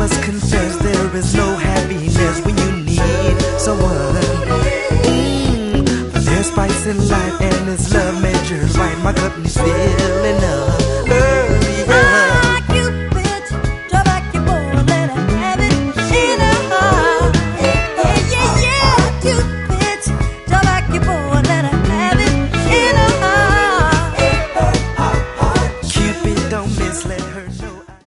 must confess there is no happiness when you need someone. There's spice in life and this love measures right. My cup is filling